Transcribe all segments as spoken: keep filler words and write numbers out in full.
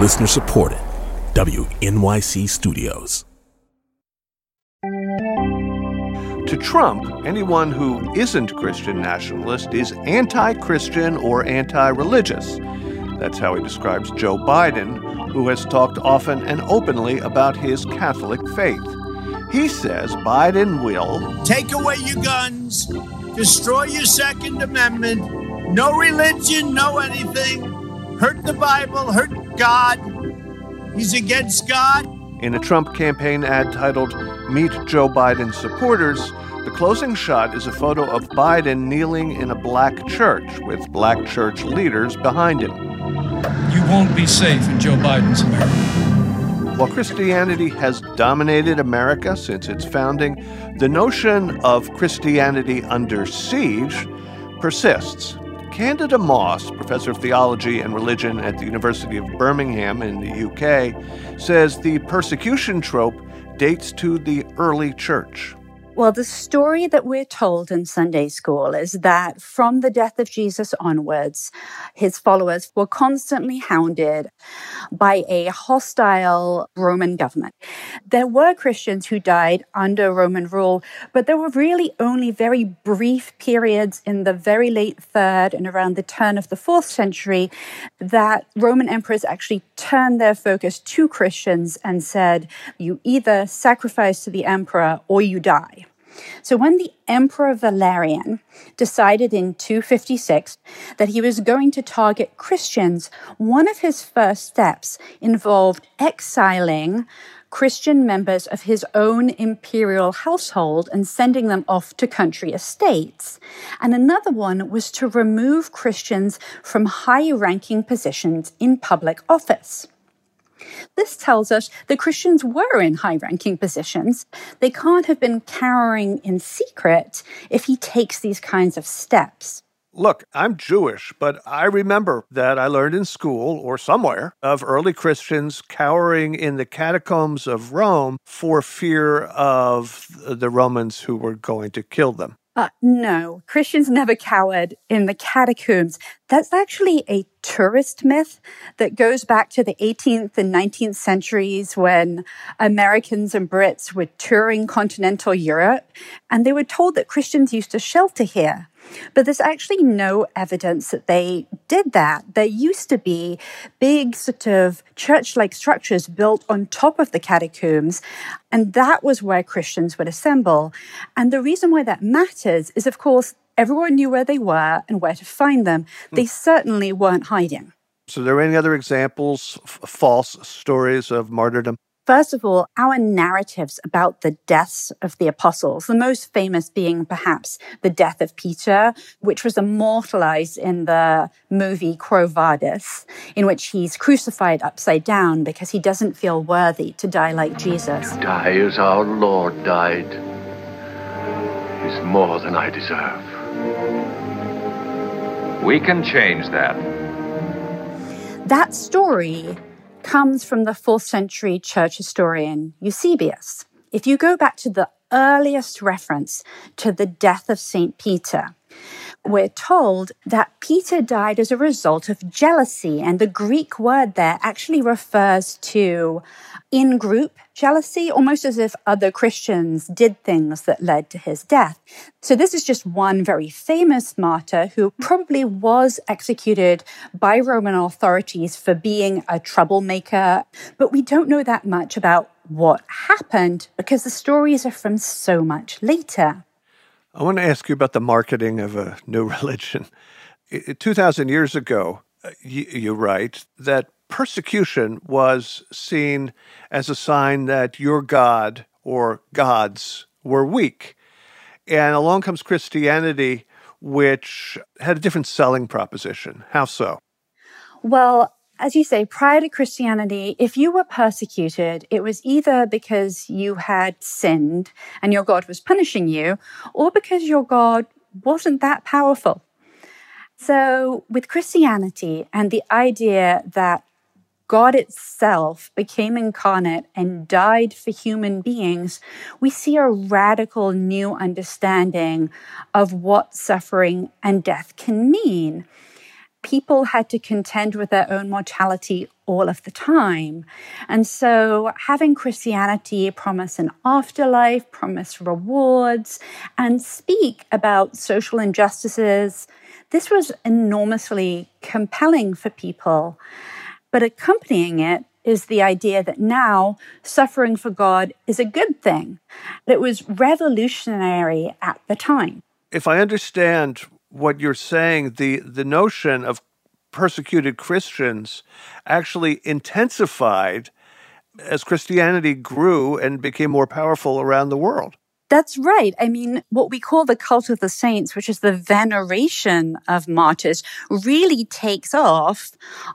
Listener supported. W N Y C Studios. To Trump, anyone who isn't Christian nationalist is anti-Christian or anti-religious. That's how he describes Joe Biden, who has talked often and openly about his Catholic faith. He says Biden will take away your guns, destroy your Second Amendment, no religion, no anything, hurt the Bible, hurt God. He's against God. In a Trump campaign ad titled Meet Joe Biden's Supporters, the closing shot is a photo of Biden kneeling in a black church with black church leaders behind him. You won't be safe in Joe Biden's America. While Christianity has dominated America since its founding, the notion of Christianity under siege persists. Candida Moss, professor of theology and religion at the University of Birmingham in the U K, says the persecution trope dates to the early church. Well, the story that we're told in Sunday school is that from the death of Jesus onwards, his followers were constantly hounded by a hostile Roman government. There were Christians who died under Roman rule, but there were really only very brief periods in the very late third and around the turn of the fourth century that Roman emperors actually turned their focus to Christians and said, you either sacrifice to the emperor or you die. So when the Emperor Valerian decided in two fifty-six that he was going to target Christians, one of his first steps involved exiling Christian members of his own imperial household and sending them off to country estates. And another one was to remove Christians from high-ranking positions in public office. This tells us that Christians were in high-ranking positions. They can't have been cowering in secret if he takes these kinds of steps. Look, I'm Jewish, but I remember that I learned in school or somewhere of early Christians cowering in the catacombs of Rome for fear of the Romans who were going to kill them. Uh, no, Christians never cowered in the catacombs. That's actually a tourist myth that goes back to the eighteenth and nineteenth centuries when Americans and Brits were touring continental Europe, and they were told that Christians used to shelter here. But there's actually no evidence that they did that. There used to be big sort of church-like structures built on top of the catacombs, and that was where Christians would assemble. And the reason why that matters is, of course, everyone knew where they were and where to find them. They certainly weren't hiding. So are there any other examples, f- false stories of martyrdom? First of all, our narratives about the deaths of the apostles, the most famous being perhaps the death of Peter, which was immortalized in the movie Quo Vadis, in which he's crucified upside down because he doesn't feel worthy to die like Jesus. To die as our Lord died is more than I deserve. We can change that. That story comes from the fourth century church historian Eusebius. If you go back to the earliest reference to the death of Saint Peter, we're told that Peter died as a result of jealousy, and the Greek word there actually refers to in-group jealousy, almost as if other Christians did things that led to his death. So this is just one very famous martyr who probably was executed by Roman authorities for being a troublemaker, but we don't know that much about what happened because the stories are from so much later. I want to ask you about the marketing of a new religion. two thousand years ago, you, you write that persecution was seen as a sign that your God or gods were weak. And along comes Christianity, which had a different selling proposition. How so? Well, as you say, prior to Christianity, if you were persecuted, it was either because you had sinned and your God was punishing you, or because your God wasn't that powerful. So with Christianity and the idea that God itself became incarnate and died for human beings, we see a radical new understanding of what suffering and death can mean. people had to contend with their own mortality all of the time. And so having Christianity promise an afterlife, promise rewards, and speak about social injustices, this was enormously compelling for people. But accompanying it is the idea that now suffering for God is a good thing. It was revolutionary at the time. If I understand what you're saying, the, the notion of persecuted Christians actually intensified as Christianity grew and became more powerful around the world. That's right. I mean, what we call the cult of the saints, which is the veneration of martyrs, really takes off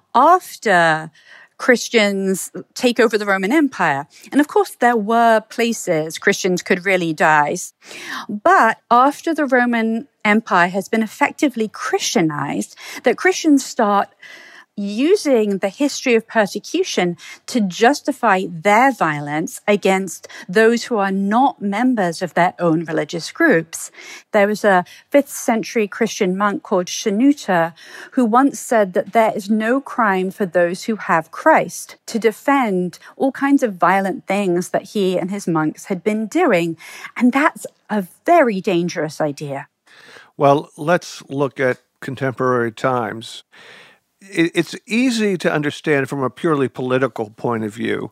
after Christians take over the Roman Empire. And of course, there were places Christians could really die. But after the Roman Empire has been effectively Christianized, that Christians start using the history of persecution to justify their violence against those who are not members of their own religious groups. There was a fifth century Christian monk called Shenouda who once said that there is no crime for those who have Christ, to defend all kinds of violent things that he and his monks had been doing. And that's a very dangerous idea. Well, let's look at contemporary times. It's easy to understand from a purely political point of view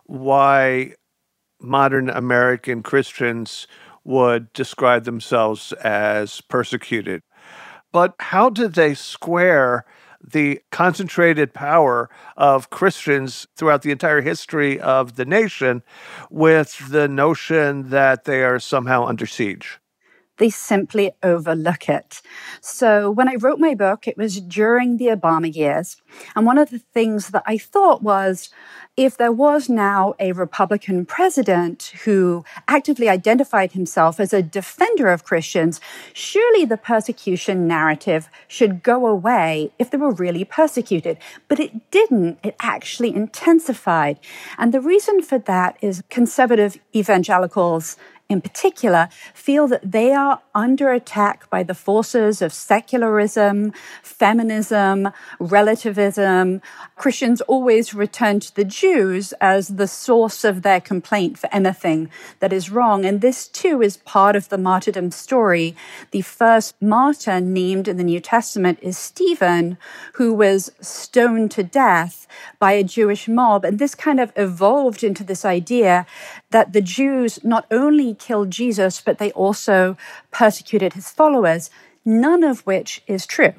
why modern American Christians would describe themselves as persecuted. But how did they square the concentrated power of Christians throughout the entire history of the nation with the notion that they are somehow under siege? They simply overlook it. So when I wrote my book, it was during the Obama years. And one of the things that I thought was, if there was now a Republican president who actively identified himself as a defender of Christians, surely the persecution narrative should go away if they were really persecuted. But it didn't. It actually intensified. And the reason for that is conservative evangelicals in particular, feel that they are under attack by the forces of secularism, feminism, relativism. Christians always return to the Jews as the source of their complaint for anything that is wrong. And this, too, is part of the martyrdom story. The first martyr named in the New Testament is Stephen, who was stoned to death by a Jewish mob. And this kind of evolved into this idea that the Jews not only killed Jesus, but they also persecuted his followers, none of which is true.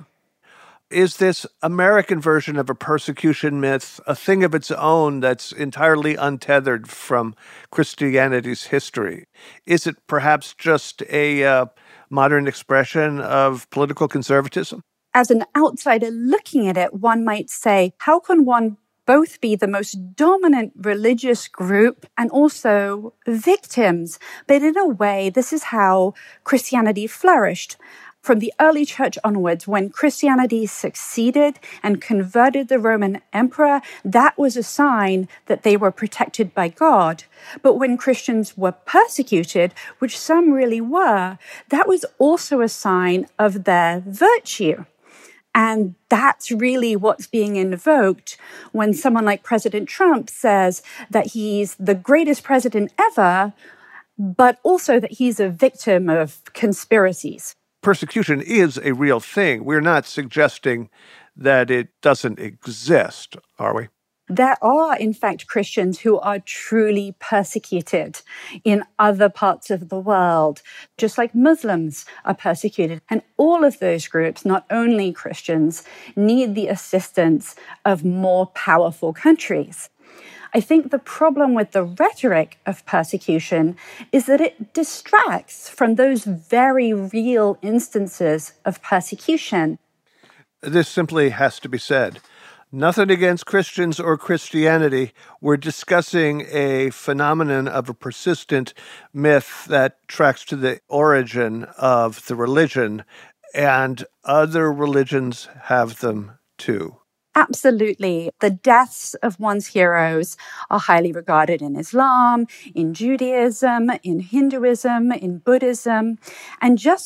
Is this American version of a persecution myth a thing of its own that's entirely untethered from Christianity's history? Is it perhaps just a uh, modern expression of political conservatism? As an outsider looking at it, one might say, how can one both be the most dominant religious group and also victims? But in a way, this is how Christianity flourished. From the early church onwards, when Christianity succeeded and converted the Roman emperor, that was a sign that they were protected by God. But when Christians were persecuted, which some really were, that was also a sign of their virtue. And that's really what's being invoked when someone like President Trump says that he's the greatest president ever, but also that he's a victim of conspiracies. Persecution is a real thing. We're not suggesting that it doesn't exist, are we? There are, in fact, Christians who are truly persecuted in other parts of the world, just like Muslims are persecuted. And all of those groups, not only Christians, need the assistance of more powerful countries. I think the problem with the rhetoric of persecution is that it distracts from those very real instances of persecution. This simply has to be said. Nothing against Christians or Christianity. We're discussing a phenomenon of a persistent myth that tracks to the origin of the religion, and other religions have them too. Absolutely. The deaths of one's heroes are highly regarded in Islam, in Judaism, in Hinduism, in Buddhism. And just as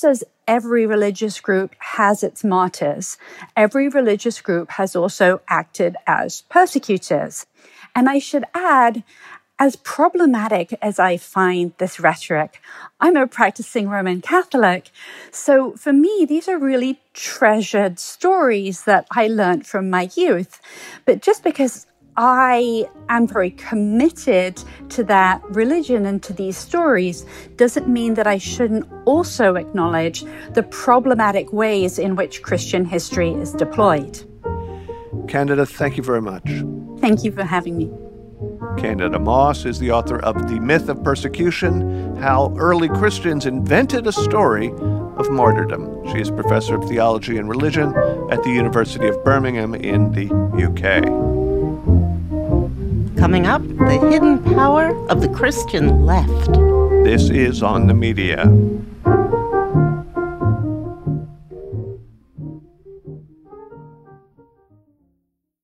every religious group has its martyrs, every religious group has also acted as persecutors. And I should add, as problematic as I find this rhetoric, I'm a practicing Roman Catholic. So for me, these are really treasured stories that I learned from my youth. But just because I am very committed to that religion and to these stories doesn't mean that I shouldn't also acknowledge the problematic ways in which Christian history is deployed. Candida, thank you very much. Thank you for having me. Candida Moss is the author of The Myth of Persecution, How Early Christians Invented a Story of Martyrdom. She is professor of theology and religion at the University of Birmingham in the U K. Coming up, the hidden power of the Christian left. This is On the Media.